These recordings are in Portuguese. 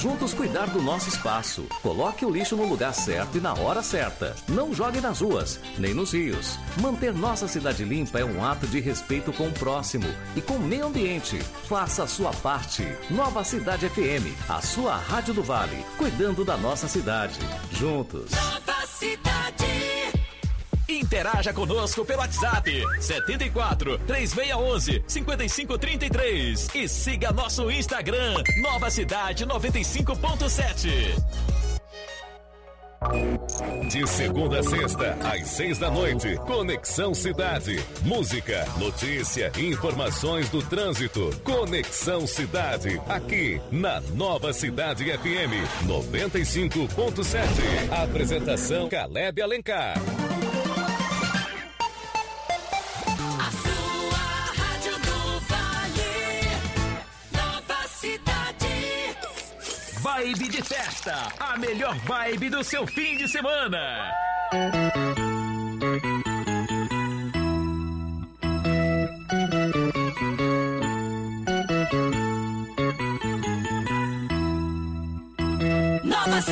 Juntos cuidar do nosso espaço. Coloque o lixo no lugar certo e na hora certa. Não jogue nas ruas, nem nos rios. Manter nossa cidade limpa é um ato de respeito com o próximo e com o meio ambiente. Faça a sua parte. Nova Cidade FM, a sua rádio do Vale, cuidando da nossa cidade. Juntos. Nova Cidade. Interaja conosco pelo WhatsApp 74 3611 5533 e siga nosso Instagram Nova Cidade 95.7. De segunda a sexta, às 6 da noite, Conexão Cidade. Música, notícia, informações do trânsito. Conexão Cidade, aqui na Nova Cidade FM 95.7. Apresentação Caleb Alencar. Vibe de festa, a melhor vibe do seu fim de semana. Nova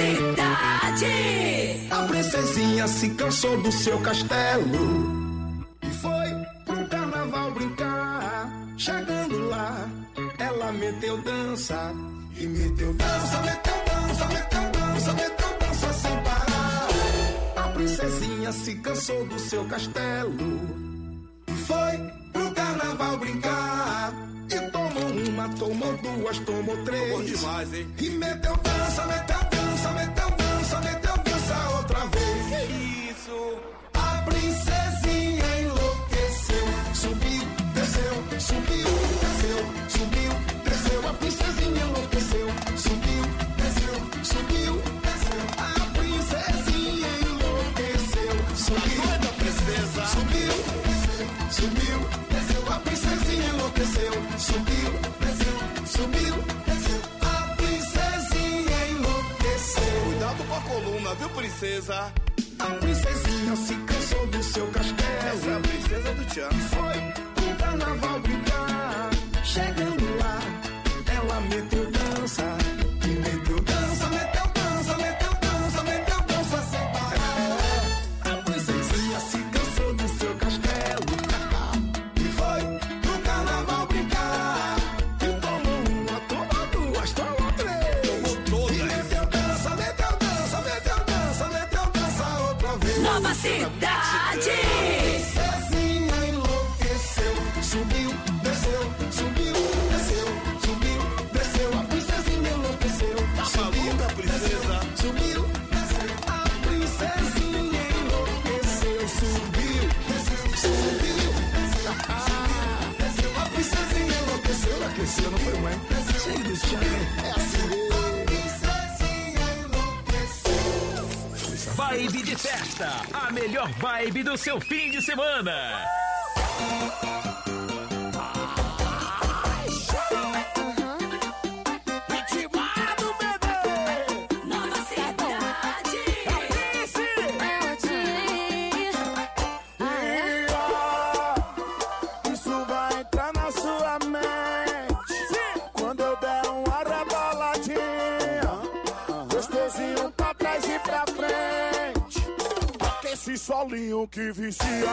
Cidade. A princesinha se cansou do seu castelo e foi pro carnaval brincar. Chegando lá, ela meteu dança. E meteu dança, meteu dança, meteu dança, meteu dança sem parar. A princesinha se cansou do seu castelo e foi pro carnaval brincar. E tomou uma, tomou duas, tomou três. Bom demais, hein? E meteu dança, meteu dança, meteu dança, meteu dança outra vez. Que isso? A princesinha enlouqueceu. Subiu, desceu, subiu, desceu, subiu, desceu. A princesinha enlouqueceu. Subiu, desceu, subiu, desceu. A princesinha enlouqueceu. Subiu, a princesa. Subiu, desceu, subiu, desceu. A princesinha enlouqueceu. Subiu, desceu, subiu, desceu. A princesinha enlouqueceu. Cuidado com a coluna, viu, princesa? A princesinha se cansou do seu castelo. Essa é a princesa do Tchan. E foi pro carnaval brincar. Chegando lá, ela meteu dança. E meteu dança, meteu dança, meteu dança, meteu dança sem parar. A princesinha se cansou do seu castelo e foi pro carnaval brincar. E tomou uma, tomou duas, tomou três. Tomou todas. E meteu dança, meteu dança, meteu dança, meteu dança outra vez. Nova Cidade. Princesinha enlouqueceu. Subiu, desceu, subiu, desceu, subiu, desceu. A princesinha enlouqueceu. Subiu, princesa. Subiu, desceu. A princesinha enlouqueceu. Subiu, desceu, subiu, desceu. Desceu. A princesinha enlouqueceu. Enlouqueceu, não foi, mãe? Cheio do chão. É assim. A princesinha enlouqueceu. Vibe de festa, a melhor vibe do seu fim de semana. Nova Cidade. Isso vai entrar na sua mente. Quando eu der uma reboladinha, gostosinho pra trás e pra frente. Esse solinho que vicia.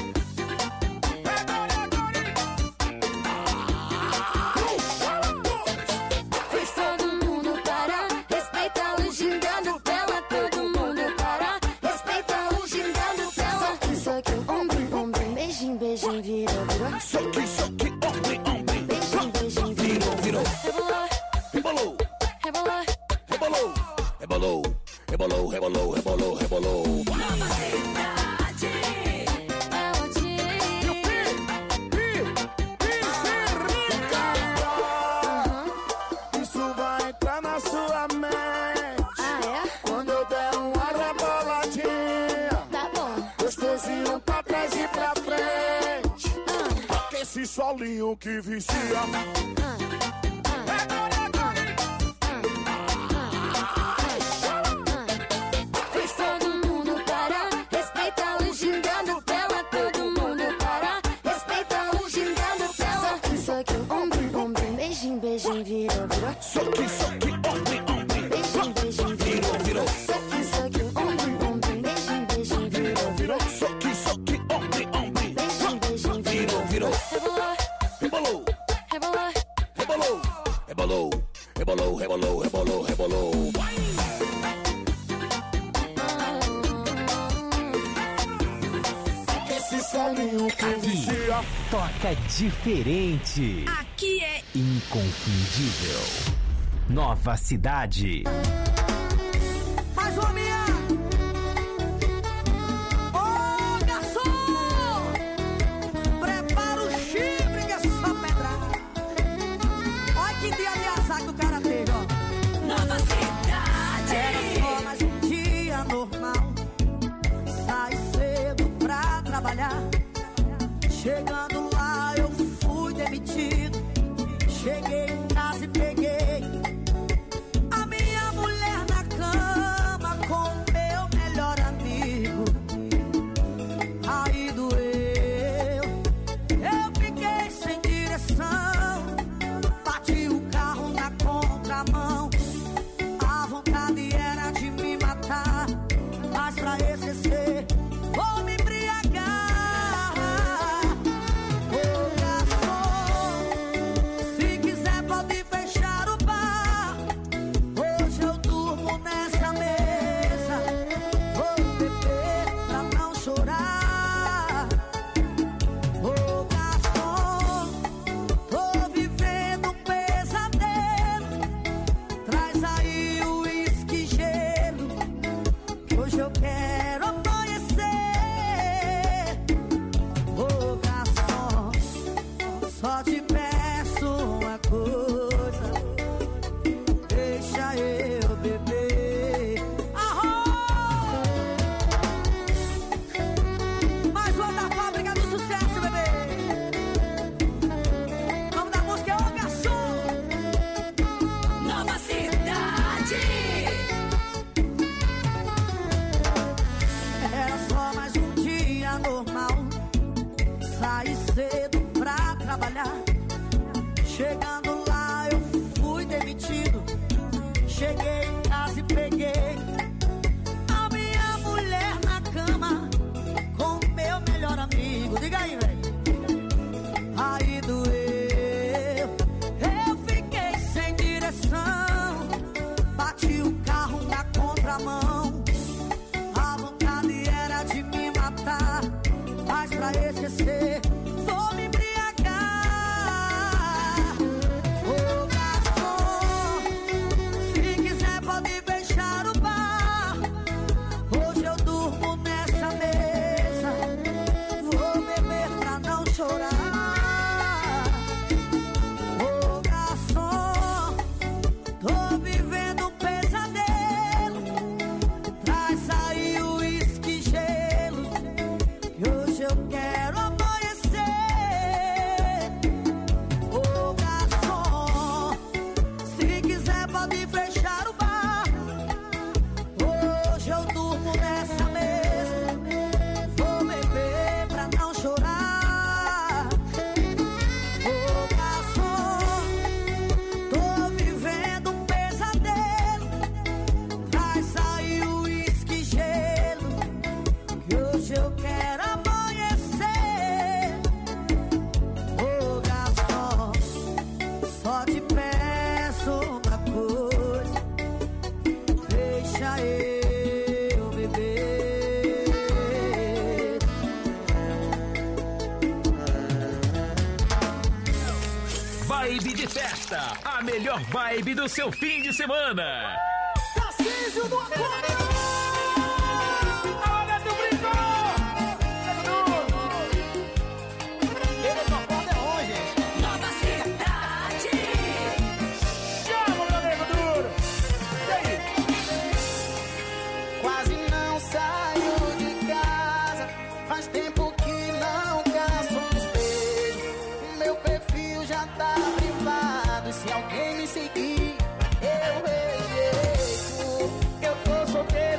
Fez todo mundo parar, respeita o gingando pela. Todo mundo parar, respeita o gingando pela. Soque, ombro, ombro, beijinho, beijinho, virou, virou. Soque, soque, ombro, ombro. Beijinho, beijinho, virou, virou. Rebolou, Rebolou, rebolou, rebolou, rebolou, rebolou, rebolou, rebolou. Nova Cidade. é o dia. Isso vai entrar na sua mente. Ah, é? Quando eu der uma reboladinha, Tá bom. gostosinho pra trás e pra frente. Esse solinho que vicia. Fez todo mundo parar, respeita o gingando pela. Todo mundo parar, respeita o gingando pela. Soque, ombro, ombro, beijinho, beijinho, virou, virou. Soque, soque, ombro, ombro. rebolou, rebolou, rebolou. Esse solinho que vicia. Toca diferente. Aqui é Inconfundível. Nova Cidade. Mais uma minha. Ô, garçom! Prepara o chifre que é só pedrada. Olha que dia de azar que o cara teve, ó. Nova Cidade. Era só mais um dia normal. Sai cedo pra trabalhar. Chegando lá eu fui demitido. Cheguei em casa e peguei a minha mulher na cama com meu melhor amigo. Aí doeu, eu fiquei sem direção. Bati o carro na contramão. A vontade era de me matar, mas pra esquecer vou me embriagar. Ô garçom, se quiser pode fechar o bar. Hoje eu durmo nessa mesa. Vou beber pra não chorar. Ô garçom, tô vivendo um pesadelo. Traz aí o uísque e gelo, que hoje eu quero amanhecer. Ô garçom, só te peço uma coisa, deixa eu beber. Arroz! Mais uma da fábrica do sucesso, bebê. O nome da música é Ô Garçom. Nova Cidade. Era só mais um dia normal. Saí cedo pra trabalhar. Chegando lá eu fui demitido. Cheguei em casa e peguei a minha mulher na cama com meu melhor amigo. Diga aí, velho. Aí doeu, eu fiquei sem direção. Bati o carro na contramão. A vontade era de me matar, mas pra esquecer vou me embriagar. Ô garçom, se quiser pode fechar o bar. Hoje eu durmo nessa mesa. Vou beber pra não chorar. Ô garçom, tô vivendo um pesadelo. Traz aí o uísque e gelo, que hoje eu quero amanhecer. Ô garçom, se quiser pode fechar o bar. Hoje eu durmo nessa mesa. Vou beber pra não chorar. Ô garçom, tô vivendo um pesadelo. Traz aí o uísque e gelo, que hoje eu quero amanhecer. Ô garçom, só te peço uma coisa, deixa eu beber. Vibe de festa, a melhor vibe do seu fim de semana. Tarcísio do acordeão. A hora do brinco. Ele do acordeão, gente. Nova Cidade. Chama, meu nego duro. E aí? Quase não saio de casa, faz tempo que não caço um espelho. O meu perfil já tá privado, e se alguém me seguir, eu rejeito. Eu tô solteiro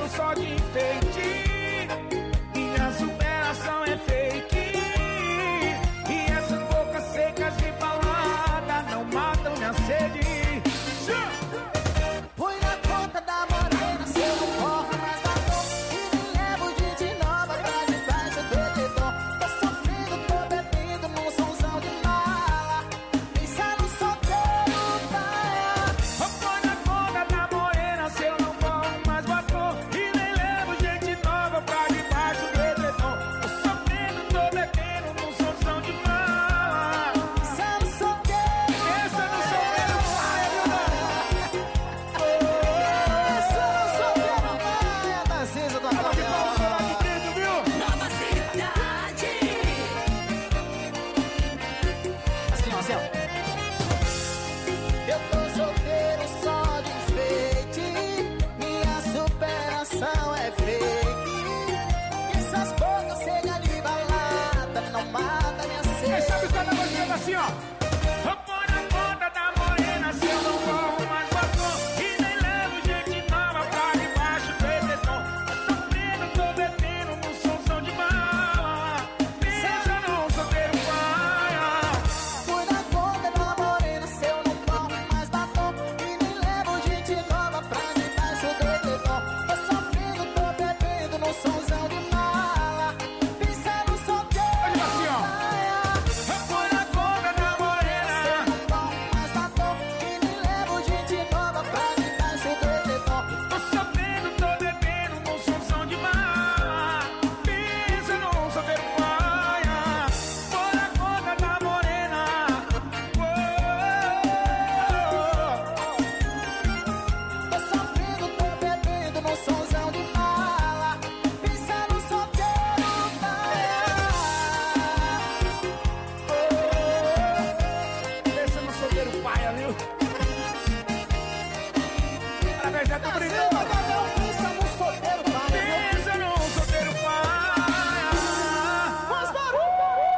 é do brilhão. Pensa num solteiro pai. Pensa num solteiro pai. Faz barulho.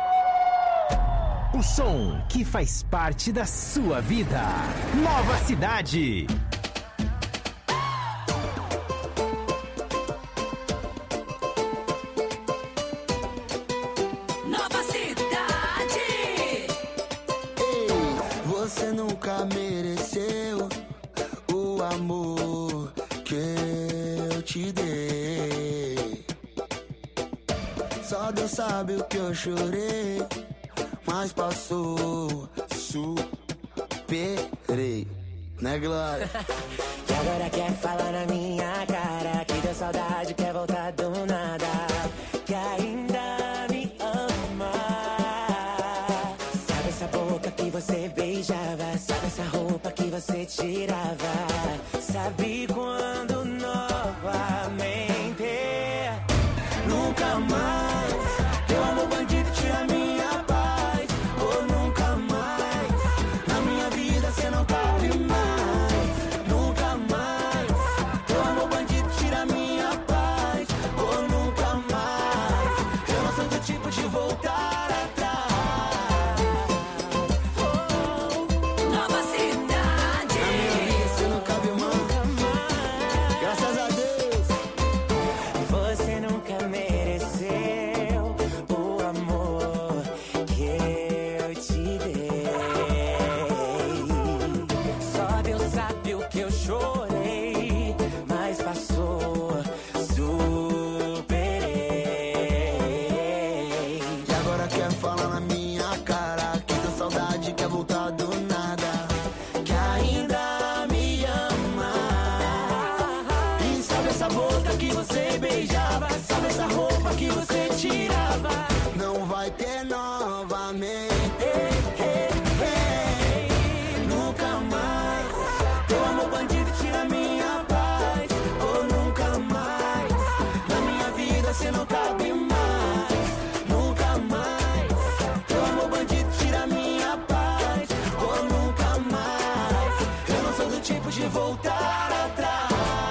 O som que faz parte da sua vida. Nova Cidade. Nova Cidade. Ei, você nunca mereceu o amor que eu te dei. Só Deus sabe o que eu chorei, mas passou, superei, né, Glória? E agora quer falar na minha cara que deu saudade, quer voltar do nada, que ainda me ama. Sabe essa boca que você beijava, sabe essa roupa que você tirava, sabe quando novamente nunca mais teu amor bandido tira minha paz. Ou nunca mais na minha vida cê não cabe mais. Nunca mais teu amor bandido tira minha paz. Ou nunca mais eu não sou do tipo de voltar atrás. Nova Cidade. Na minha vida você não cabe mais. Graças a Deus. Você nunca mereceu o amor que eu te dei. Só Deus sabe o que eu chorei, mas passou, superei. E agora quer falar na minha cara que deu saudade, quer voltar do nada, Que ainda me ama. e sabe essa boca que você beijava, Sabe essa roupa que você tirava? não vai ter novamente. Nunca mais teu amor bandido tira minha paz. Ou nunca mais na minha vida cê não cabe mais. Nunca mais teu amor bandido tira minha paz. Ou nunca mais eu não sou do tipo de voltar atrás.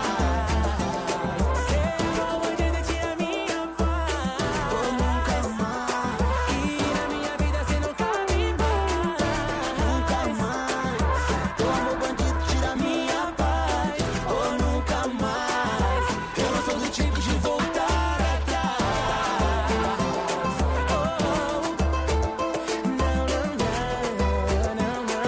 Seu amor bandido tira minha paz. Ou nunca mais e na minha vida cê não cabe mais. Nunca mais teu amor bandido tira Minha paz, ou nunca mais eu não sou do tipo de voltar atrás. Oh, não, não, não,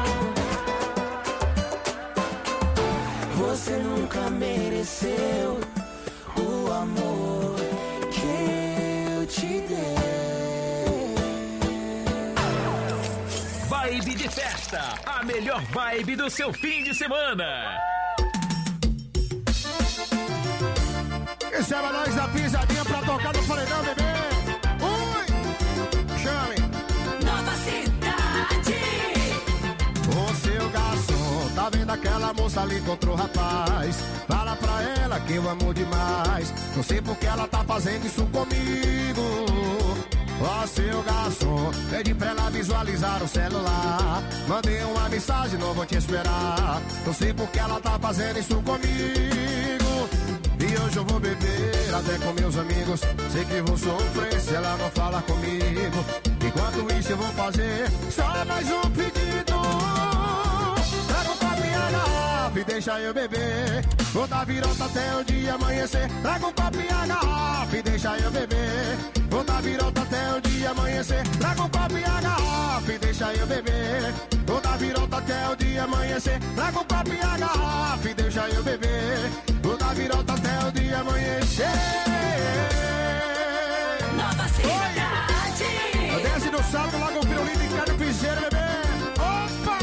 não. Você nunca mereceu o amor que eu te dei. Vibe de festa, a melhor vibe do seu fim de semana. Receba nós da pisadinha pra tocar no paredão, bebê. Ui! Chame. Nova Cidade. Ô seu garçom, tá vendo aquela moça ali contra o rapaz? Fala pra ela que eu amo demais. Não sei porque ela tá fazendo isso comigo. Ó seu garçom, pede pra ela visualizar o celular. Mandei uma mensagem, não vou te esperar. Não sei porque ela tá fazendo isso comigo. E hoje eu vou beber até com meus amigos. Sei que vou sofrer se ela não falar comigo. Enquanto isso eu vou fazer só mais um pedido. Traga um copo e a garrafa e deixa eu beber. Vou dar virota até o dia amanhecer. Traga um copo e a garrafa e deixa eu beber. Vou dar virota até o dia amanhecer. Traga um copo e a garrafa e deixa eu beber. Vou dar virota até o dia amanhecer. Traga um copo e a garrafa e deixa eu beber. Vou dar virota até o dia amanhecer. Nova Cidade. Desce no salto, logo o pirulito e cai no piseiro, bebê. Opa!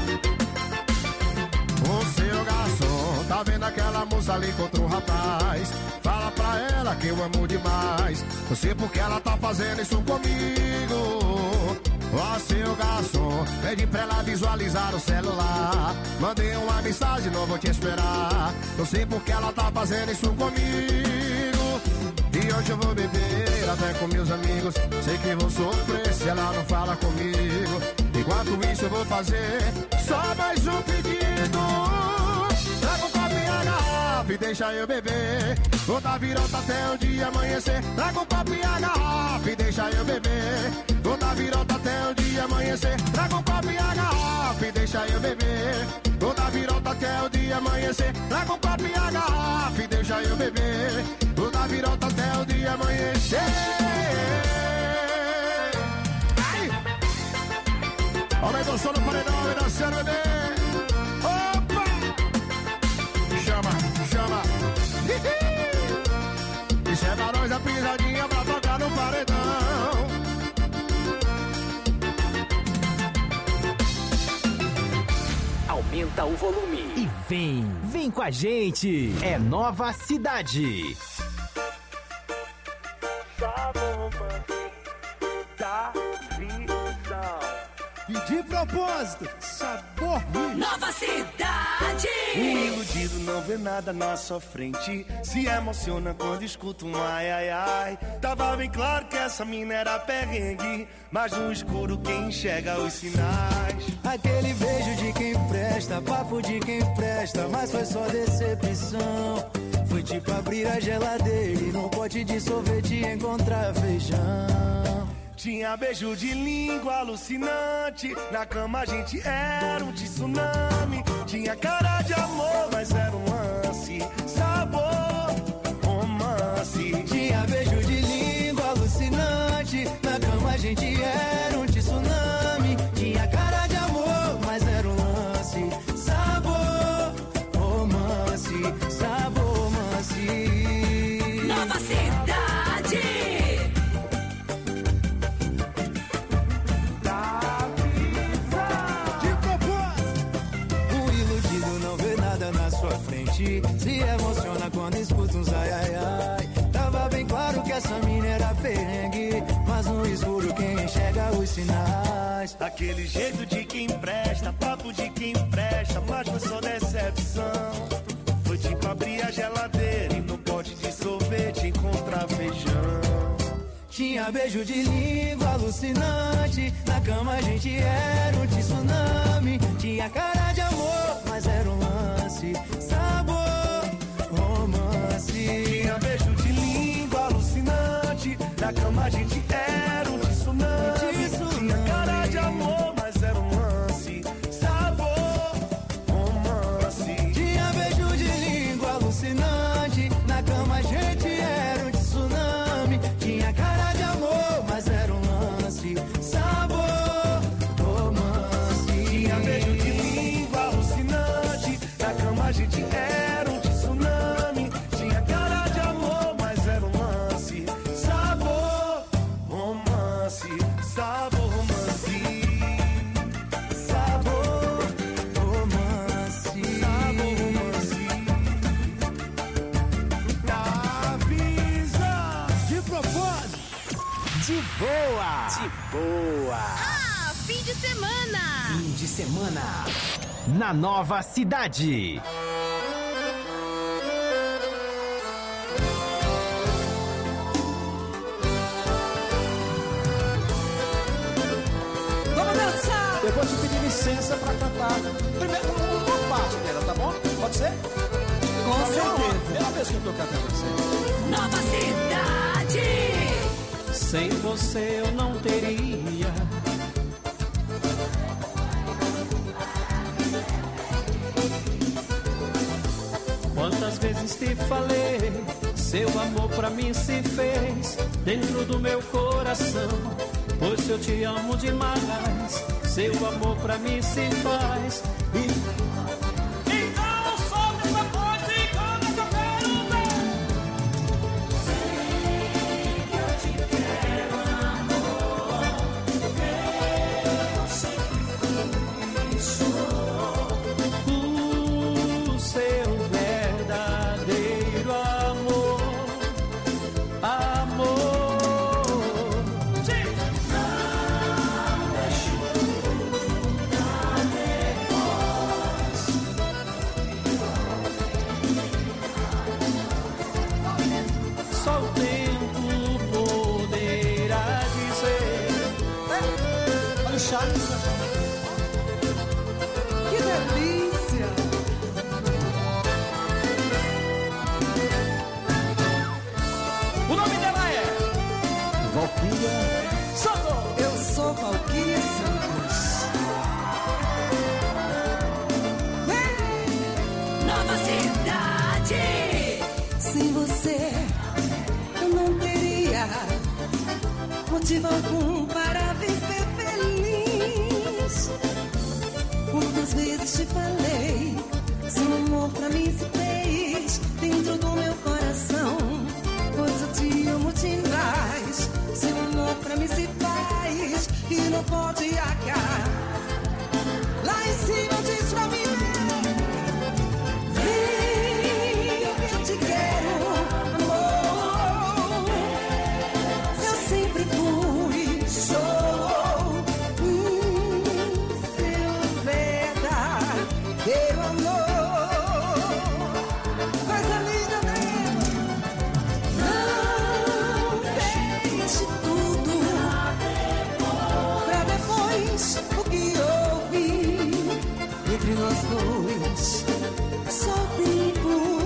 Ô seu garçom, tá vendo aquela moça ali contra o rapaz? Fala pra ela que eu amo demais. Não sei porque ela tá fazendo isso comigo. Ó seu garçom, pede pra ela visualizar o celular. Mandei uma mensagem, não vou te esperar. Não sei porque ela tá fazendo isso comigo. E hoje eu vou beber até com meus amigos. Sei que vou sofrer se ela não fala comigo. Enquanto isso eu vou fazer só mais um pedido. Traga um copo e a garrafa garrafa e deixa eu beber. Vou dar virota até o dia amanhecer. Traga um copo e a garrafa e deixa eu beber. Vou dar virota até o dia amanhecer. Traga um copo e a garrafa e deixa eu beber. Vou dar virota até o dia amanhecer. Traga um copo e a garrafa e deixa eu beber. Vou dar virota até o dia amanhecer. Ai! Aumenta o som no paredão, vai dançando, bebê. Opa! Chama, chama. Isso é barões a pisadinha pra tocar no paredão. Aumenta o volume e vem com a gente. É Nova Cidade. E de propósito, sabor Nova Cidade. O iludido não vê nada na sua frente, se emociona quando escuta um ai ai ai. Tava bem claro que essa mina era perrengue, mas no escuro quem enxerga os sinais. Aquele beijo de quem presta, papo de quem presta, mas foi só decepção. Foi tipo abrir a geladeira e num pote de sorvete encontrar feijão. Tinha beijo de língua alucinante, na cama a gente era um tsunami. Tinha cara de amor, mas era um lance, sabor, romance. Tinha beijo de língua alucinante, na cama a gente era um tsunami. Tinha cara de amor, mas era um lance, sabor, romance, sabor, romance. Nova Cidade. Se emociona quando escuta uns ai ai ai. Tava bem claro que essa mina era perrengue, mas no escuro quem enxerga os sinais. Aquele jeito de quem presta, papo de quem presta, mas foi só decepção. Foi tipo abrir a geladeira e no pote de sorvete encontrar feijão. Tinha beijo de língua alucinante, na cama a gente era um tsunami. Tinha cara de amor, mas era um lance, sabor, romance. Tinha beijo de língua alucinante, na cama a gente era um tsunami. Tinha cara de amor, mas era um lance, sabor, romance. Tinha beijo de língua alucinante, na cama a gente era um tsunami. Tinha cara de amor, mas era um lance, sabor, romance. Tinha beijo de língua alucinante, na cama a gente era um tsunami. Tinha cara de amor, mas era um lance, sabor, romance, sabor, romance. Sabor, romance, sabor, romance. Avisa! de propósito. De boa. De boa. Ah, fim de semana. Fim de semana. Na Nova Cidade. Vamos dançar! Eu vou te pedir licença pra cantar primeiro uma parte dela, tá bom? Pode ser? Com certeza. Primeira vez que eu tô cantando você. Nova Cidade. Sem você eu não teria quantas vezes te falei, seu amor pra mim se fez dentro do meu coração. Pois eu te amo demais, seu amor pra mim se faz. Então solta essa voz e canta que eu quero ver. Sei que eu te quero, amor. Eu sempre fui, sou o seu verdadeiro amor. Amor. Não deixe nunca depois. Sem você eu não teria motivo algum para viver feliz. Quantas vezes te falei, seu amor pra mim se fez dentro do meu coração. Pois eu te amo demais, seu amor pra mim se faz e não pode acabar. Lá em cima diz pra mim, eu te quero, amor. Eu sempre fui, sou seu verdadeiro amor. Coisa linda, né? Não deixe tudo pra depois. O que houve entre nós dois, só o tempo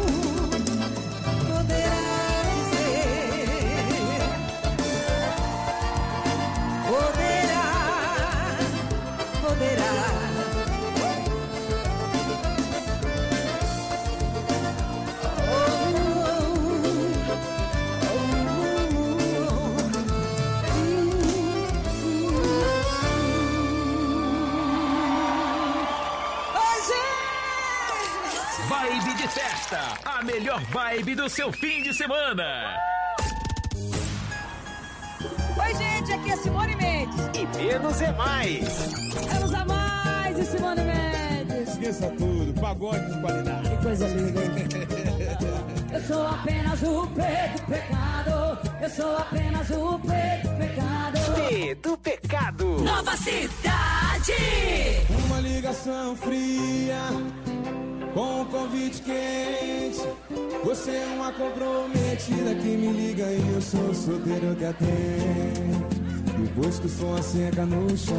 Vibe de festa, a melhor vibe do seu fim de semana. Oi, gente, aqui é Simone Mendes. E menos é mais. Menos a mais e Simone Mendes. Esqueça tudo, pagode de qualidade. Que coisa linda. Eu sou apenas o preto pecado. Eu sou apenas o preto pecado. Preto pecado. Nova Cidade. Uma ligação fria com um convite quente. Você é uma comprometida que me liga e eu sou o solteiro que atende. Depois que o som seca no chão,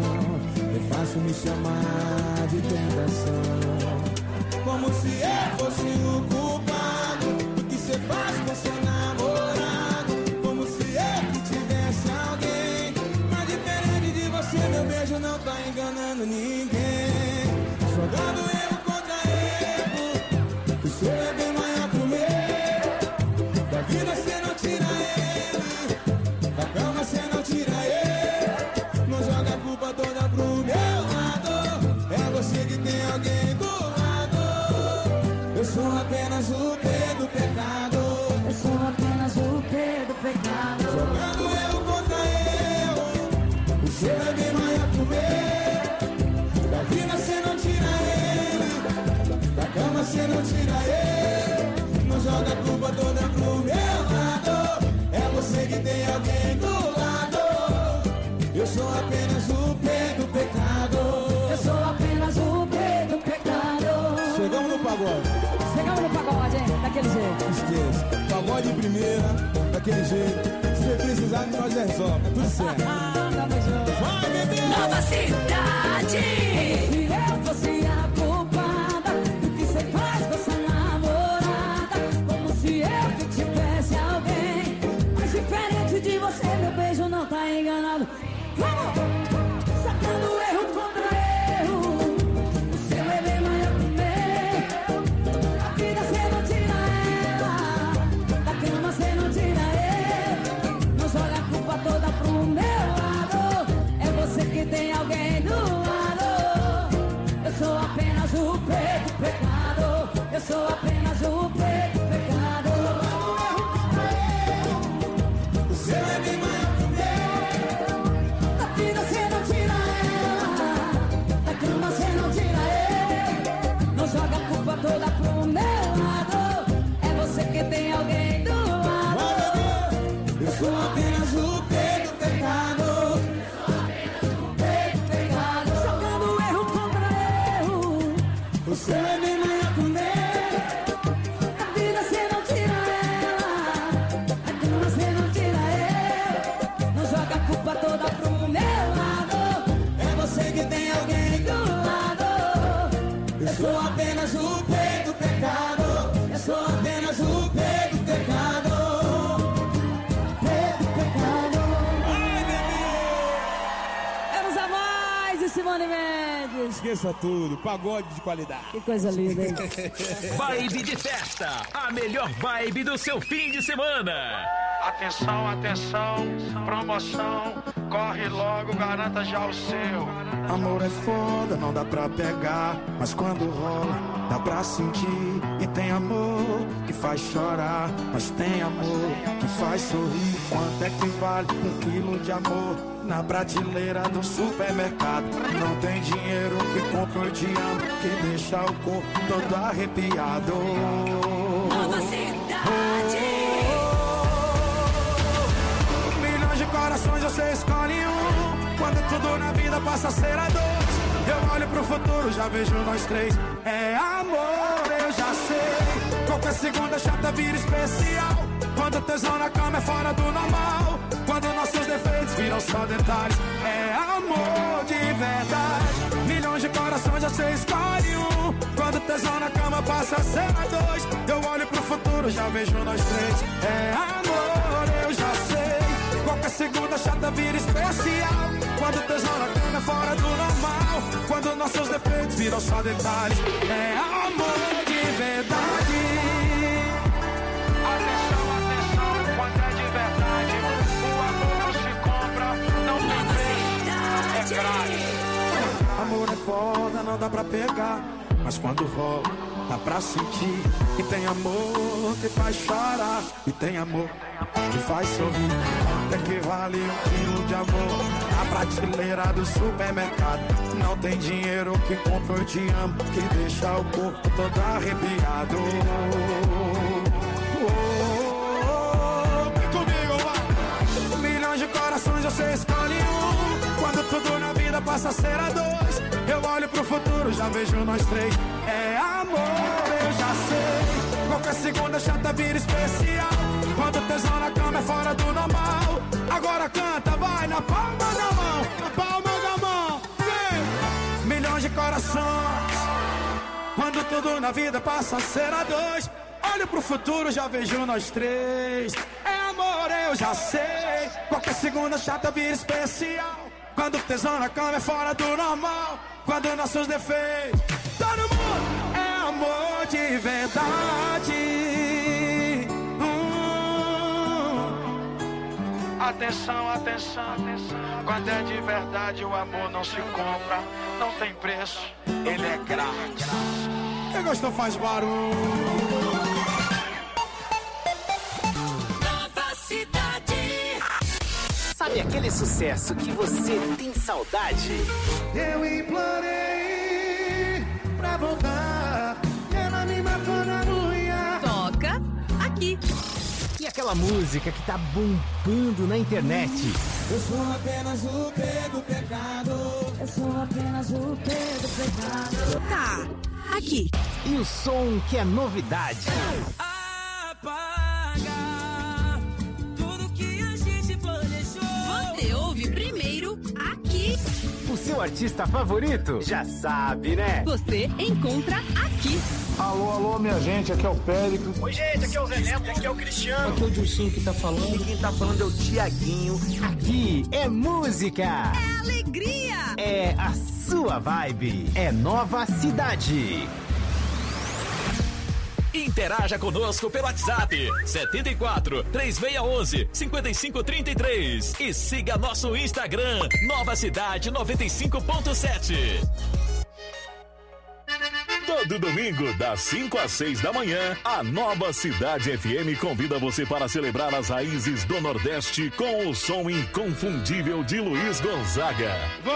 é fácil me chamar de tentação. Como se eu fosse o culpado do que você faz com seu namorado. Como se eu que tivesse alguém. Mas diferente de você, meu beijo não tá enganando ninguém. Jogando erro contra erro, o seu é bem maior que o meu. Da vida você não tira ele, da cama você não tira ele. Não joga a culpa toda pro meu lado, é você que tem alguém do lado. Eu sou apenas o Pedro pecado. Eu sou apenas o Pedro pecado. Jogando erro contra erro, o seu é bem maior que o meu. Da vida você não tira ele, da cama você não tira ele. Não joga a culpa toda pro meu lado, é você que tem alguém do lado. Eu sou apenas o Pedro pecado. Eu sou apenas o Pedro pecado. Chegamos no pagode. Chegamos no pagode, hein? Daquele jeito. Esqueça, pagode em primeira, daquele jeito. Se você precisar, nós resolve, é tudo certo. Tamo junto. Vai, bebê! Nova Cidade. Se eu fosse a culpada do que você faz com essa namorada, como se eu que tivesse alguém. Mas diferente de você, meu beijo não tá enganado. Vamos! Sacando erro contra erro, o seu é bem maior que o meu. A vida você não tira ela, da cama você não tira ele. Não joga a culpa toda pro meu lado, é você que tem alguém do lado. Eu sou Esqueça tudo, pagode de qualidade. Que coisa linda, hein? Vibe de festa, a melhor vibe do seu fim de semana. Atenção, atenção, promoção, corre logo, garanta já o seu. Amor é foda, não dá pra pegar, mas quando rola, dá pra sentir. E tem amor que faz chorar, mas tem amor que faz sorrir. Quanto é que vale 1 quilo de amor na prateleira do supermercado? Não tem dinheiro que compra o te amo, que deixa o corpo todo arrepiado. Nova Cidade. Milhões de corações você escolhe um. Quando tudo na vida passa a ser a dois, eu olho pro futuro, já vejo nós três. É amor, eu já sei. Qualquer segunda chata vira especial. Quando o tesão na cama é fora do normal. Quando nossos defeitos viram só detalhes. É amor de verdade. Milhões de corações, você escolhe um. Quando o tesão na cama passa a ser a dois, eu olho pro futuro, já vejo nós três. É amor, eu já sei. Qualquer segunda chata vira especial. Quando o tesão na cama é fora do normal. Quando nossos defeitos viram só detalhes. É amor de verdade. Atenção, atenção, quando é de verdade. O amor não se compra, não tem preço, é grátis. Amor é foda, não dá pra pegar, mas quando rola, dá pra sentir. E tem amor que faz chorar, e tem amor que faz sorrir. Até que vale 1 quilo de amor na prateleira do supermercado. Não tem dinheiro que compra eu te amo, que deixa o corpo todo arrepiado. Vem comigo, vai. Milhões de corações você escolhe um. Quando tudo na vida passa a ser a dois, eu olho pro futuro, já vejo nós três. É amor, eu já sei. Qualquer segunda chata vira especial. Quando o tesão na cama é fora do normal. Agora canta, vai, na palma da mão, na palma da mão. Vem! Milhões de corações. Quando tudo na vida passa a ser a dois, olho pro futuro, já vejo nós três. É amor, eu já sei. Qualquer segunda chata vira especial. Quando o tesão na cama é fora do normal. Quando nossos defeitos, todo mundo é amor de verdade. Atenção, atenção, atenção. Quando é de verdade, o amor não se compra, não tem preço, ele é grátis. Quem gostou faz barulho. Nova Cidade. Sabe aquele sucesso que você tem saudade? Eu implorei pra voltar, e ela me matou na unha. Toca aqui. E aquela música que tá bombando na internet? Eu sou apenas o P do pecado. Eu sou apenas o P do pecado. Tá, aqui. E o som que é novidade? Apaga tudo que a gente planejou. Você ouve primeiro aqui. O seu artista favorito? Já sabe, né? Você encontra aqui. Alô, alô, minha gente, aqui é o Péricles. Oi, gente, aqui é o Zé Neto, aqui é o Cristiano. Aqui é o Dilcinho que tá falando. E quem tá falando é o Tiaguinho. Aqui é música. É alegria. É a sua vibe. É Nova Cidade. Interaja conosco pelo WhatsApp 74 3611 5533 e siga nosso Instagram Nova Cidade 95.7. Todo domingo, das 5 às 6 da manhã, a Nova Cidade FM convida você para celebrar as raízes do Nordeste com o som inconfundível de Luiz Gonzaga.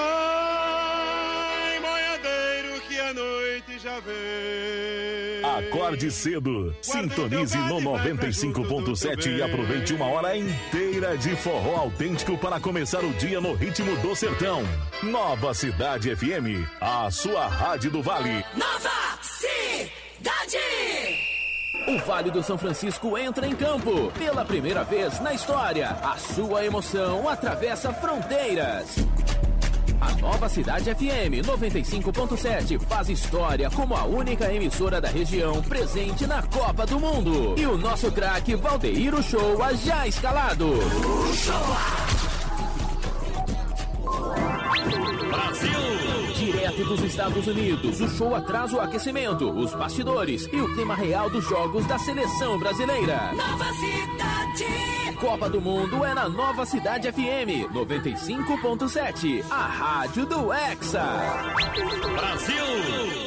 Vai, boiadeiro, que a noite já vem. Acorde cedo, sintonize no 95.7 e aproveite 1 hora inteira de forró autêntico para começar o dia no ritmo do sertão. Nova Cidade FM, a sua rádio do Vale. Nova Cidade. O Vale do São Francisco entra em campo. Pela primeira vez na história, a sua emoção atravessa fronteiras. A Nova Cidade FM 95.7 faz história como a única emissora da região presente na Copa do Mundo. E o nosso craque Valdeir Uchoa já escalado. Brasil! Brasil! Direto dos Estados Unidos, o show atrás o aquecimento, os bastidores e o clima real dos jogos da seleção brasileira. Nova Cidade. Copa do Mundo é na Nova Cidade FM 95.7, a rádio do Hexa. Brasil!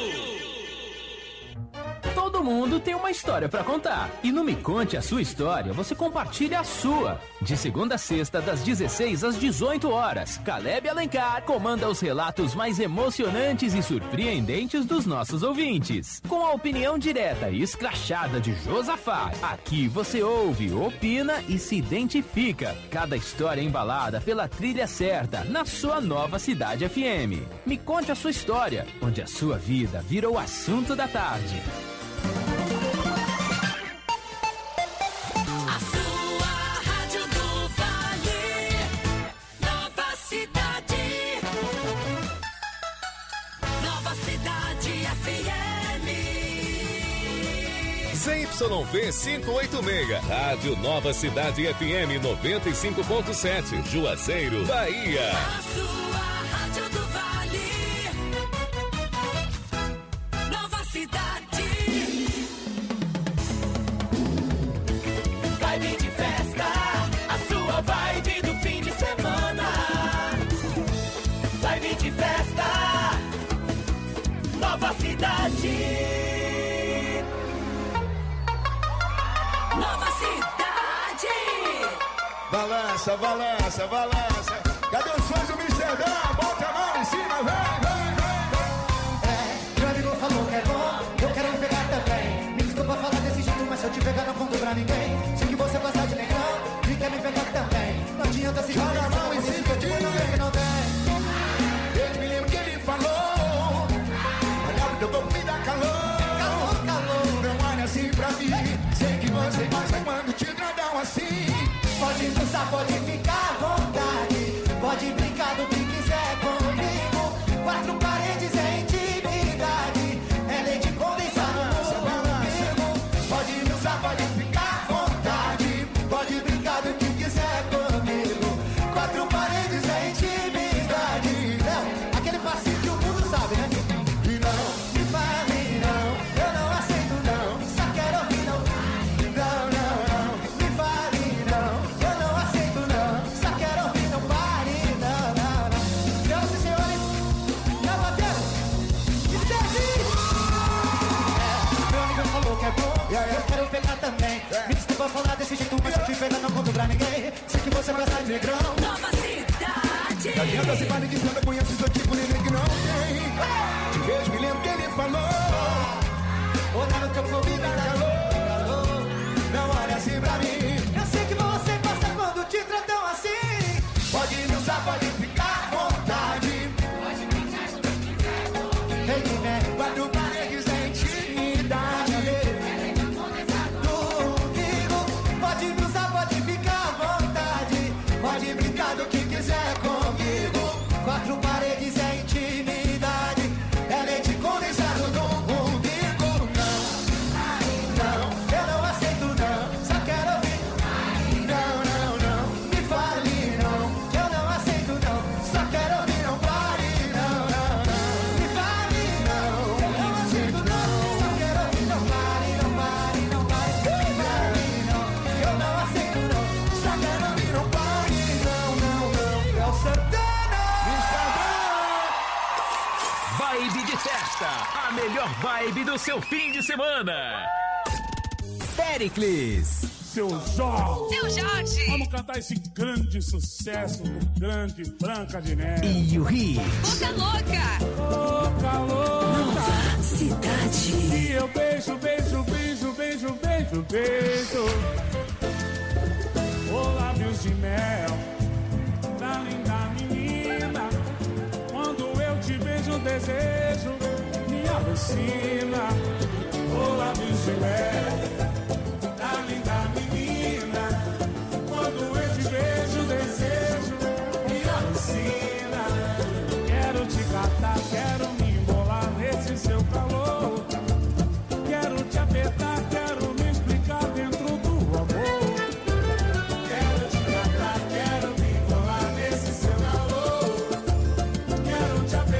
Todo mundo tem uma história pra contar. E no Me Conte a Sua História, você compartilha a sua. De segunda a sexta, das 16 às 18 horas, Caleb Alencar comanda os relatos mais emocionantes e surpreendentes dos nossos ouvintes. Com a opinião direta e escrachada de Josafá, aqui você ouve, opina e se identifica. Cada história embalada pela trilha certa, na sua Nova Cidade FM. Me Conte a Sua História, onde a sua vida virou o assunto da tarde. A sua Rádio do Vale, Nova Cidade. Nova Cidade FM. ZYV 586, Rádio Nova Cidade FM 95.7, Juazeiro, Bahia. A sua Rádio do Vale, Nova Cidade. Vibe de festa, a sua vibe do fim de semana. Vibe de festa, Nova Cidade. Nova Cidade. Balança, balança, balança. Cadê os fãs do Amsterdã? Bota a mão em cima, vem, vem, vem. Meu amigo falou que é bom, eu quero me pegar também. Me desculpa falar desse jeito, mas se eu te pegar não conto pra ninguém. Sei que você gosta de negão e quer me pegar também. Não adianta se jogar a mão em cima de mim, não vem que não vem. Eu me lembro que ele falou, olha o teu corpo me dá calor. Calor, calor. Não olha assim pra mim, sei que você gosta quando te gradam assim. Pode dançar, pode ficar à vontade. Pode brincar do que quiser comigo. Quatro paredes é intimidade. É leite condensado comigo. Pode dançar, pode ficar à vontade. Pode brincar do que quiser comigo. Quatro paredes é intimidade. Aquele passinho que o mundo sabe, né? E não me fale não, eu não aceito não. Só quero ouvir não. Não, não, não. Me fale não, eu não aceito não. Só quero ouvir não. Pare, não, não, não. Senhoras e senhores, na bateria, Estevi. Meu amigo falou que é bom, eu quero pegar também. Me desculpa falar desse jeito, mas se eu te pegar não conto pra ninguém. Sei que você gosta de negrão. Nova Cidade. não adianta se vale dizendo, eu conheço seu tipo, ninguém que não tem. Te vejo, me lembro que ele falou. Olha no teu corpo e dá calor. Não olha assim pra mim. Eu sei que você gosta quando te tratam assim. Pode me usar, pode ficar à vontade. Pode brincar do que quiser comigo. Vem, quatro paredes é intimidade. Comigo. Pode me usar, pode ficar à vontade. Pode brincar do que quiser comigo. Quatro paredes é intimidade. É leite condensado do umbigo. Não, eu não aceito não. Só quero ouvir. Não, não, não. Me fale não. Eu não aceito não. Só quero ouvir. Não pare. Não, não, não. Me fale não. Eu não aceito não. Só quero ouvir. Não pare, não pare, não pare. Me fale não. Eu não aceito não. Só quero ouvir. Não pare. Não, não, não. É o Santana. Vibe de festa, a melhor vibe do seu fim de semana. Péricles. Seu Jorge. Seu Jorge. Vamos cantar esse grande sucesso do grande Branca de Neve. E o Ri. Boca louca. Boca louca. Nova Cidade. E eu beijo, beijo, beijo, beijo, beijo, beijo. Ô lábios de mel da linda menina. Quando eu te beijo, o desejo me alucina. Ô lábios de mel da linda menina. Quando eu te beijo, o desejo me alucina. Quero te catar, quero me embolar nesse seu calor. Quero te apertar, quero me explicar dentro do amor. Quero te catar, quero me embolar nesse seu calor. Quero te apertar.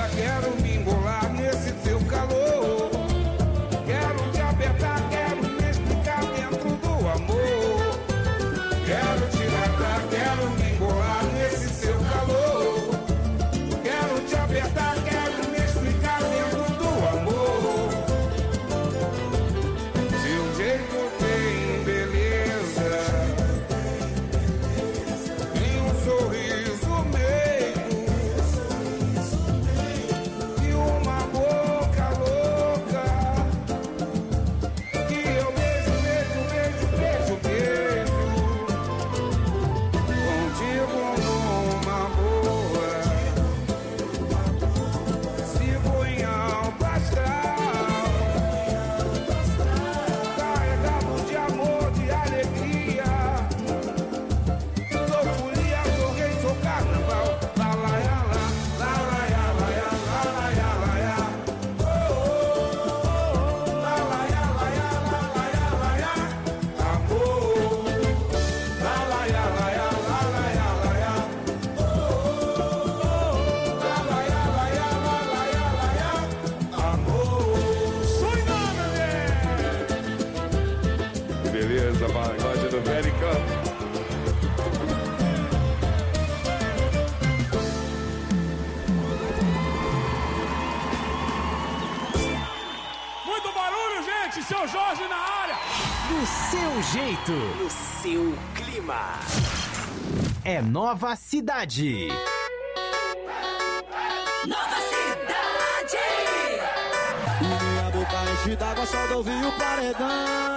apertar, quero me embolar nesse seu calor. Quero te apertar, quero me explicar dentro do amor. Quero te matar, quero me embolar nesse seu calor. Quero te apertar, quero me explicar dentro do amor. Seu jeito tem beleza e um sorriso meio e uma boca louca que eu beijo, beijo, beijo, beijo, beijo contigo numa boa. Sigo em alto astral, carregado de amor, de alegria. Sou folia, sou rei, sou carnaval. Lá, lá, ya, lá, lá, lá, ya, lá, ya, lá, lá, ya, lá, ya. Oh, oh, oh, lá, lá, ya, lá, ya, lá, lá, ya, lá, ya. Amor. Lá, lá, ya, lá, ya, lá, lá, ya, lá, ya. Oh, oh, oh, lá, lá, ya, lá, ya, lá, lá, ya, lá, ya. Amor. Que beleza, pagode do América. Muito barulho, gente! Seu Jorge na área! Do seu jeito, no seu clima. É Nova Cidade. Nova Cidade. Minha boca enche d'água só de ouvir o paredão.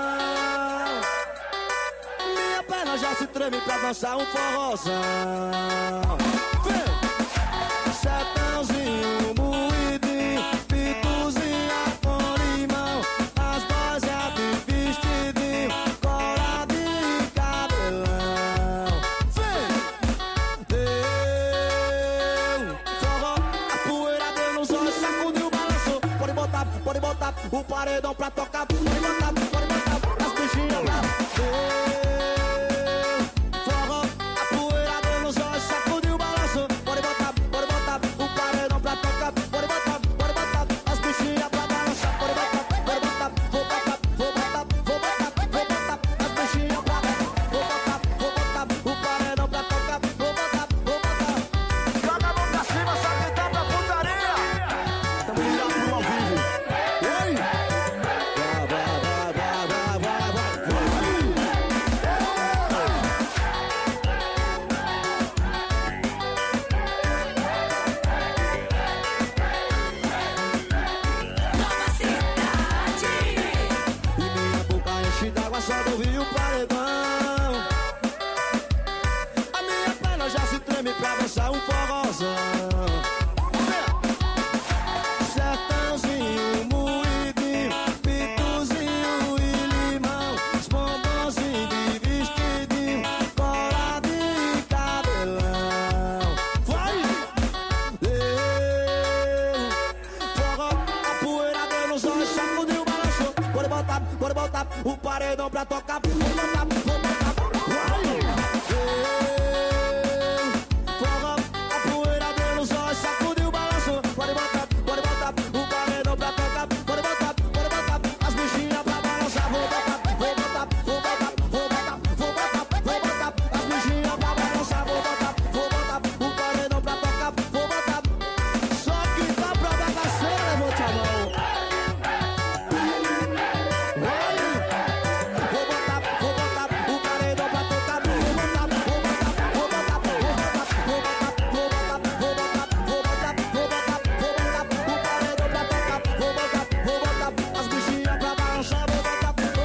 Minha perna já se treme pra dançar um forrozão. Vem! Sertãozinho, moidinho, pituzinha com limão. As boias de vestidinho, coladinho e cabelão. Vem! Deu forró, a poeira deu nos olhos, sacudiu, balançou. Pode botar o paredão pra tocar. Pode botar as bichinhas lá. Forró, a poeira deu nos olhos, sacudiu, balançou. Pode botar o paredão pra tocar. Pode botar as bichinhas pra balançar. Pode botar, vou botar as bichinhas pra balançar. Vou botar o paredão pra tocar. Vou botar. Joga a mão pra cima, só gritar pra putaria. Tamo ligado pro ao vivo. Oi! Nova Cidade. E minha boca enche d'água só de ouvir o paredão. A minha perna já se treme pra dançar um forrozão. Sertãozinho, moidinho, pituzinho e limão. Os bombonzinhos de vestidinho, coladinho e cabelão. Vai! Deu forró, a poeira deu nos olhos, sacudiu, balançou. Pode botar o paredão pra tocar. Vou botar. Vai! Deu forró, a poeira deu nos olhos, sacudiu, balançou. Pode botar o paredão pra tocar. Pode botar as bichinhas pra balançar. Vou botar as bichinhas pra balançar. Vou botar o paredão pra tocar. Vou botar. Só que tá pra bagaceira, vou te amar. Vou botar o paredão pra tocar. Vou botar o paredão pra tocar. Vou botar as bichinhas pra balançar. Vou botar.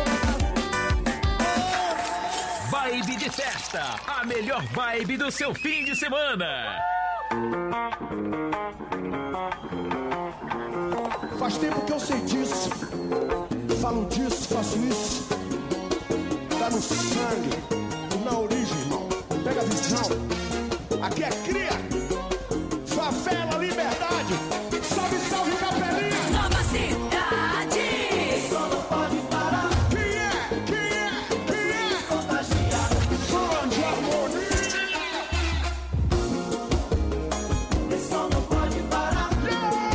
Vibe de festa, a melhor vibe do seu fim de semana. Faz tempo que eu sei disso. Falo disso, faço isso. Tá no sangue, na origem, irmão. Pega a visão. Aqui é cria. Favela, liberdade. Salve, salve, capelinha. Nova Cidade. Só não pode parar. Quem é? Contagia. Som de harmonia. Só não pode parar.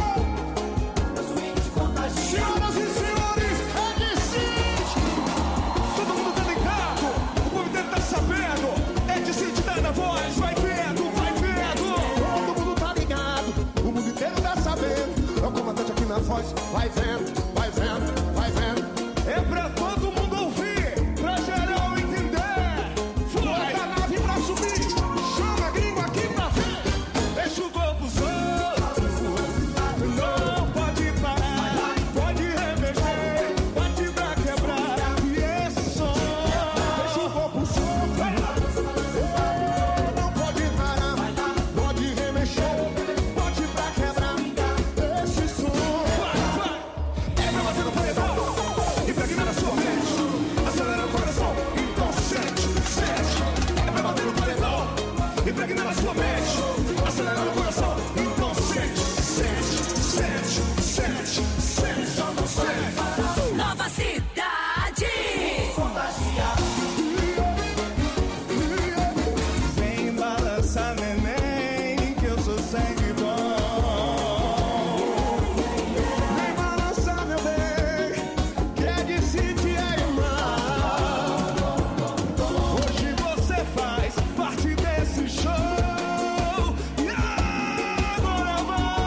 impregna na sua mente, acelera no coração. Então sente, sente, sente, sente, sente, só não sente. Nova Cidade. Contagia. Vem balançar, neném, que eu sou sangue bom. Vem balançar, meu bem, que é de sentir a irmã. Hoje você faz parte desse show. E agora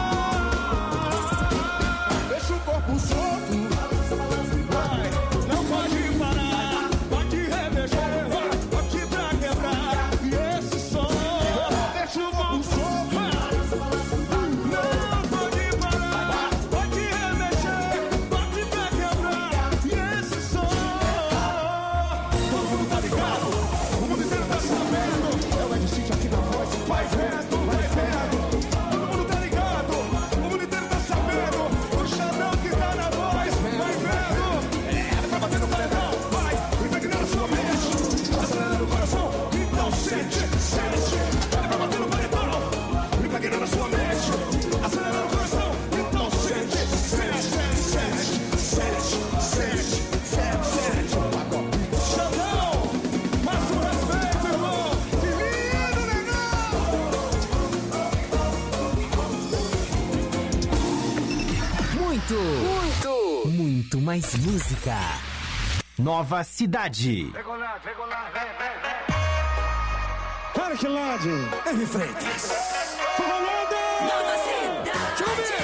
vai. Deixa o corpo solto. Vai, não pode parar. Pode remexer, pode pra quebrar. E esse som, deixa o corpo solto. Não pode parar. Pode remexer, pode pra quebrar. E esse som, todo mundo tá ligado. O mundo inteiro tá sabendo. É o Ed City aqui na voz. Vai vendo, vai vendo. Todo mundo tá ligado. O mundo inteiro tá sabendo. O Xandão que tá na voz. Vai vendo. Tá batendo o paredão. Vai, impregnando a sua mente, acelerando o coração. Então sente, sente. Tá batendo o paredão. Impregnando a sua mente, acelerando o coração. Então sente, sente, sente, sente, sente, sente, sente. Xandão, mais um respeito, irmão. Que lindo, Muito mais música. Nova Cidade. Para que lade, Henry Freitas. Nova Cidade.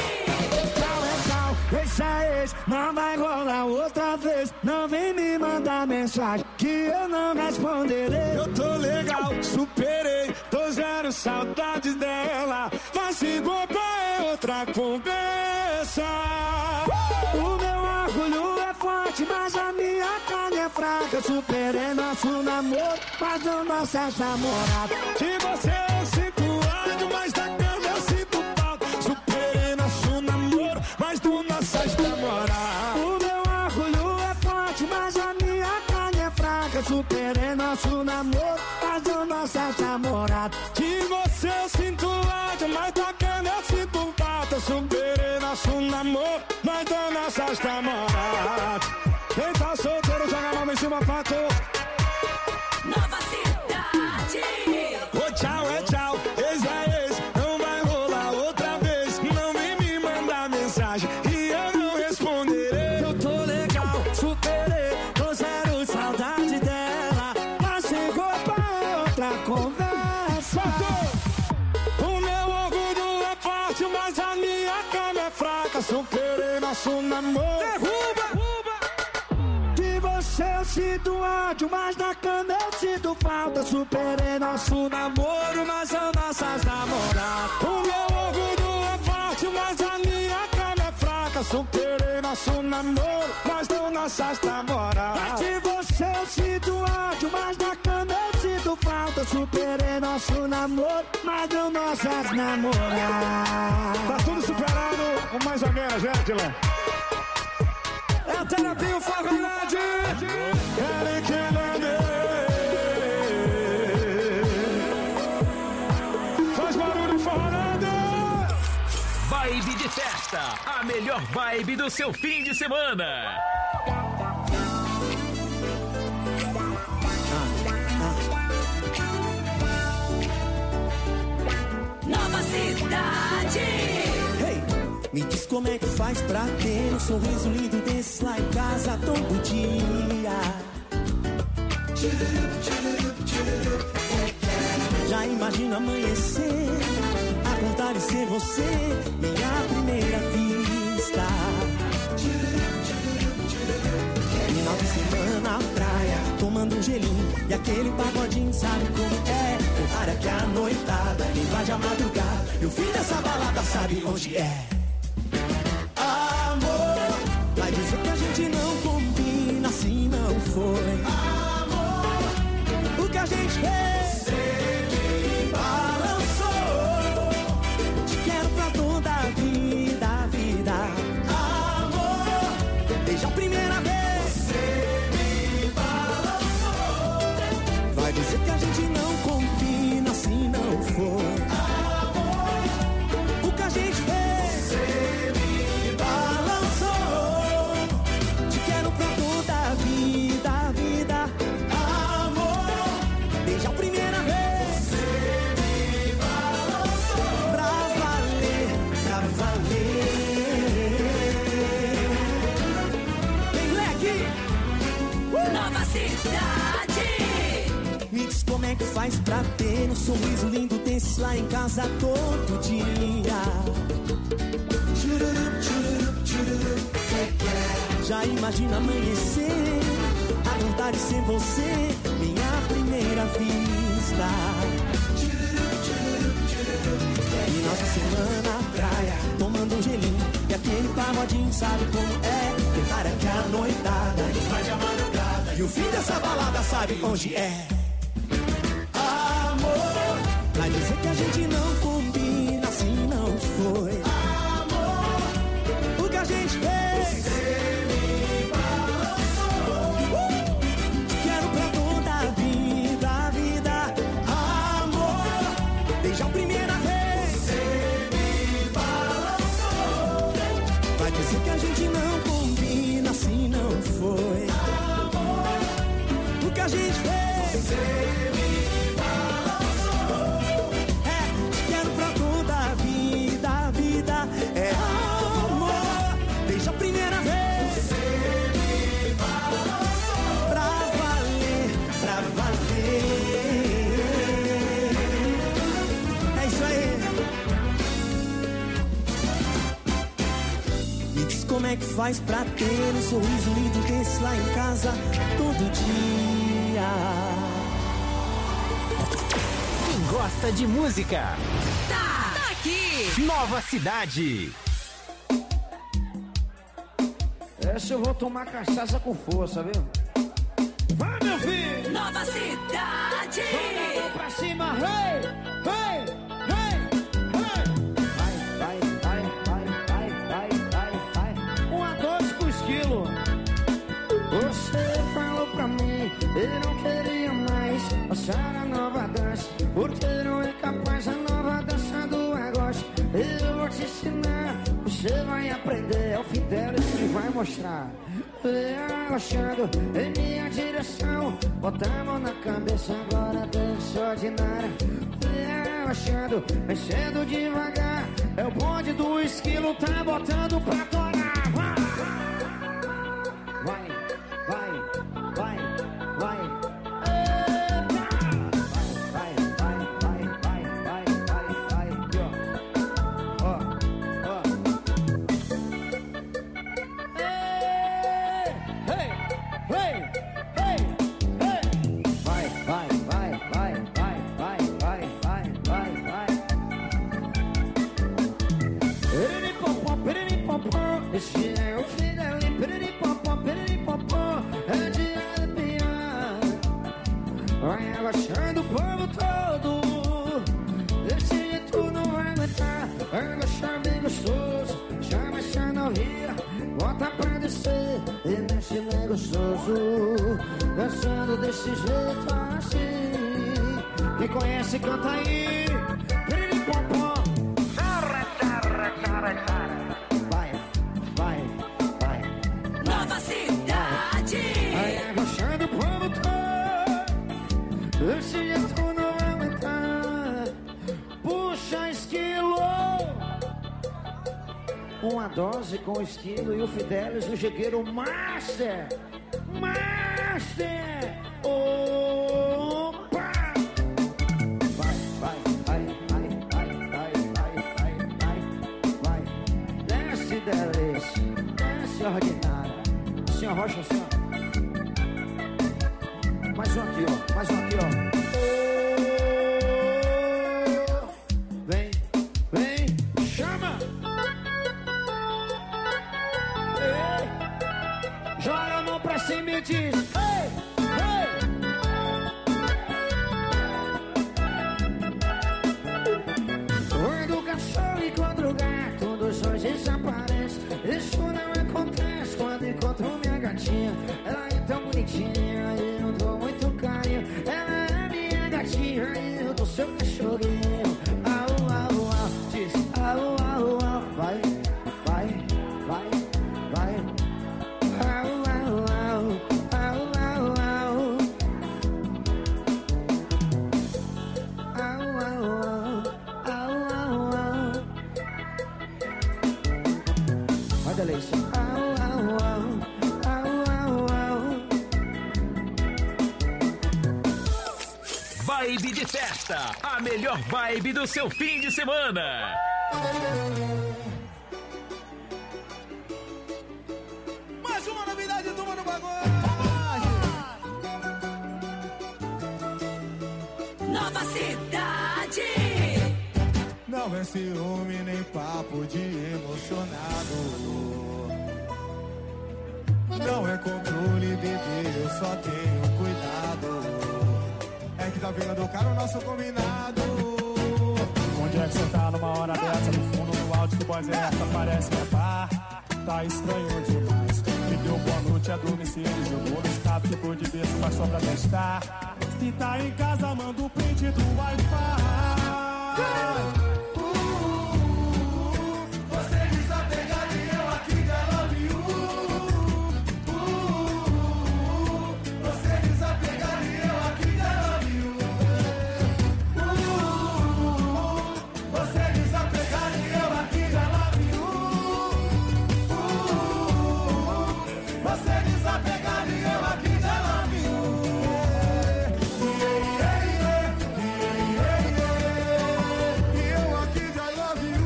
Esse é esse, não vai rolar outra vez. Não vem me mandar mensagem que eu não responderei. Eu tô legal, superei, tô zero saudades dela. Mas se botar é outra conversa. O meu orgulho é forte, mas a minha carne é fraca. Eu superei nosso namoro, mas não nossas namoradas. De você eu sinto ódio, mas da cama eu sinto falta. Superei nosso namoro, mas do nossas namoradas. O meu orgulho é forte, mas a minha carne é fraca. Superei nosso namoro, mas do nossas namoradas. De você eu sinto ódio, mas da cama eu sinto falta. Superei nosso namoro, mas do nossas namoradas. Quem tá solteiro joga a mão em cima, fato. Nova Cidade. Ô tchau, é tchau, ex é ex, não vai rolar outra vez. Não vem me mandar mensagem e eu não responderei. Eu tô legal, superei, tô zero saudade dela. Mas sem culpa é outra conversa. O meu orgulho é forte, mas a minha cama é fraca. Superei nosso namoro. Derruba! De você eu sinto ódio, mas na cama eu sinto falta. Superei nosso namoro, mas são nossas namoradas. O meu orgulho é forte, mas a minha cama é fraca. Superei nosso namoro, mas não nossas namoradas. De você eu sinto ódio, mas na cama eu sinto falta. Superei nosso namoro, mas não nossas namoradas. Tá tudo superado, ou mais ou menos, né, Dylan? É a terapia, o Forrelade. Querem que faz barulho, Forrelade. Vibe de festa, a melhor vibe do seu fim de semana. Nova Cidade. Hey, me diz como é que faz pra ter um sorriso lindo desse lá em casa todo dia. Já imagino amanhecer, acordar e ser você, minha primeira vista. Final de semana na praia, tomando um gelinho e aquele pagodinho, sabe como é? O área que a noitada invade a madrugada e o fim dessa balada sabe onde é. Amor, vai dizer que a gente não combina, assim não foi. Amor, o que a gente fez? Você me balançou, te quero pra toda a vida, vida. Amor, desde a primeira vez. Você me balançou, vai dizer que a gente não combina, assim não faz pra ter um sorriso lindo desse lá em casa todo dia? Tchururup, tchururup, tchururup, já imagina amanhecer, acordar sem você, minha primeira vista. Final de semana, praia, tomando um gelinho, e aquele pagodinho sabe como é. Tentar é que a noitada vai de madrugada, e o fim dessa balada sabe onde é. Amor, vai dizer que a gente não combina, assim não foi. Amor, o que a gente fez, você me balançou. Quero pra toda a vida, amor, desde a primeira vez, você me balançou. Vai dizer que a gente não combina, assim não foi. Amor, o que a gente fez, você me é amor, desde a primeira vez. Você me balançou. Pra valer, pra valer. É isso aí. Me diz como é que faz pra ter um sorriso lindo desse lá em casa todo dia. Quem gosta de música Tá aqui. Nova Cidade. Essa eu vou tomar cachaça com força, viu? Vai, meu filho! Nova Cidade! Joga a mão pra cima, hey! Hey! Hey! Hey! Vai, vai, vai, vai, vai, vai, vai. 1 a 2 com esquilo. Você falou pra mim, ele não queria mais passar a nova dança, porque não é capaz a nova dança do agora. Eu vou te ensinar, você vai aprender. É o Fidelis que vai mostrar. Relaxando em minha direção, bota a mão na cabeça, agora dança ordinária. Relaxando, mexendo devagar, é o bonde do esquilo, tá botando pra torar. Vai, vai, vai, vai. Esse é o Fidelis, piriri-pom-pom, piriri-pom-pom, é de arrepiar. Vai abaixando o povo todo, desse jeito não vai aguentar. Vai abaixar bem gostoso, chama essa novinha, bota pra descer e mexe bem gostoso. Dançando desse jeito assim, quem conhece canta aí, piriri-pom-pom. Nova Cidade! Vai abaixando o povo todo, esse jeito não vai aguentar. Puxa esquilo. 1 a 12 com o esquilo e o Fidelis, o jegueiro Master. Master! Opa! Vai, vai, vai, vai, vai, vai, vai, vai, vai, vai. Desce, Delis, desce ordinária. Senhor Rocha, assim, ó. Mais um aqui, ó. Mais um aqui, ó. Oh, vem, vem, chama. Ei, joga a mão pra cima e diz: ei, ei. Quando o cachorro encontra o gato, dos dois desaparecem. Isso não acontece quando encontro minha gatinha. Ela é tão bonitinha e eu dou muito carinho. Ela é minha gatinha e eu dou seu cachorrinho. Au, au, au, diz au, au, au. Vai, vai, vai, vai. Au, au, au, au, au, au. Au, au, au, au, au. Vai, delícia. Vibe de de Festa, a melhor vibe do seu fim de semana. Mais uma novidade, turma do bagulho. Nova Cidade. Não é ciúme nem papo de emocionado. Não é controle, bebê, eu só tenho cuidado. É que tá vendo do cara o nosso combinado. Onde é que você tá numa hora dessa? No fundo, no áudio, que voz é essa? Parece que é bar. Tá estranho demais. Me deu boa noite, adormeci, ele jogou no estado. Ficou de berço, mas só pra testar. Se tá em casa, manda o print do Wi-Fi. Você desapegado e eu aqui já love you. Você desapegado e eu aqui já love you. Você desapegado e eu aqui já love you. Você desapegado e eu aqui já love you. E eu aqui já love you.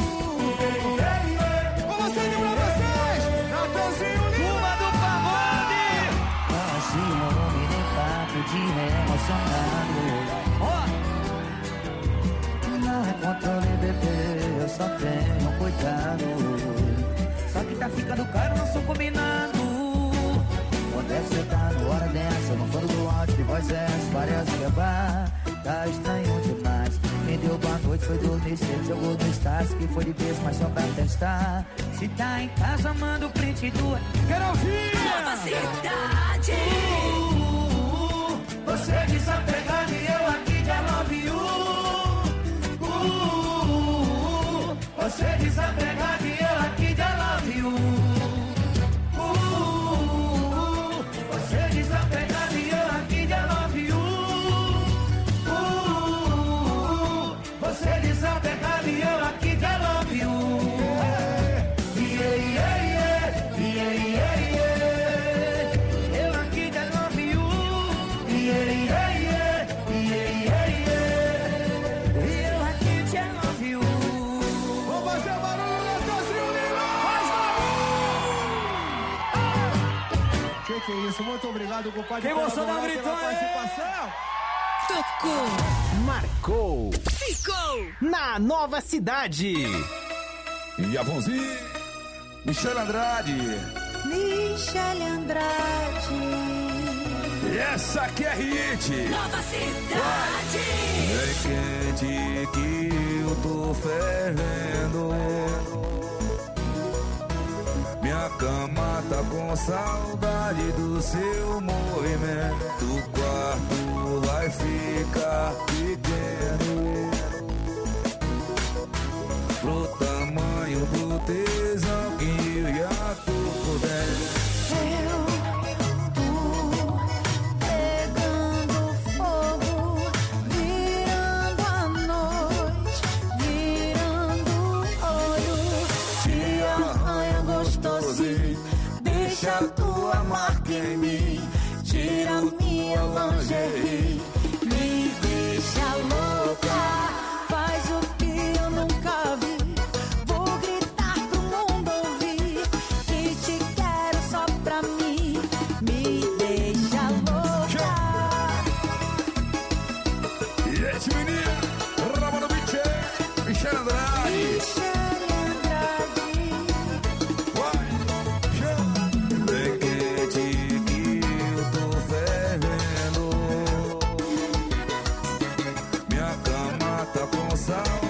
Vamos acender pra vocês, Natanzinho Lima do Pagode. Assim, não me nem papo de emocionado. Não é controle, bebê, eu só tenho cuidado. Só que tá ficando caro, não sou combinado. Onde é que você tá na hora dessa? No fundo do áudio, que voz é essa? Parece que é bar. Tá estranho demais. Me deu boa noite, foi dormir cedo. Jogou no status, que foi de beijo, mas só pra testar. Se tá em casa, manda o print do... Quero ouvir! Nova Cidade. Você desapegado e eu aqui já love you. Você desapegado e eu aqui já love you. Você desapegado e eu aqui já love you. Você desapegado e eu aqui já love you. Eu aqui já love you. Eu aqui já love you. Vamos fazer barulho, Natanzinho Lima. Faz barulho. Que é isso? Muito obrigado, compadre. Quem gostou da gritão participação? Tocou, marcou, ficou na Nova Cidade. E a Vonzinha, Michele Andrade. Michele Andrade. E essa aqui é hit. Nova Cidade. É quente que eu tô fervendo. Minha cama tá com saudade do seu movimento. O quarto vai ficar pequeno pro tamanho do tesão que eu já tô por dentro. Pegando fogo, virando a noite, virando olho. Te arranha gostosinho, deixa a tua marca em mim. Tira minha lingerie, me deixa louca. Faz o que eu nunca vi. Vou gritar pro mundo ouvir que te quero só pra mim. Me deixa louca. E esse menino, Ramon Biche, Michele Andrade. Michele Andrade. Bem quente que eu tô fervendo. Minha cama tá com saudade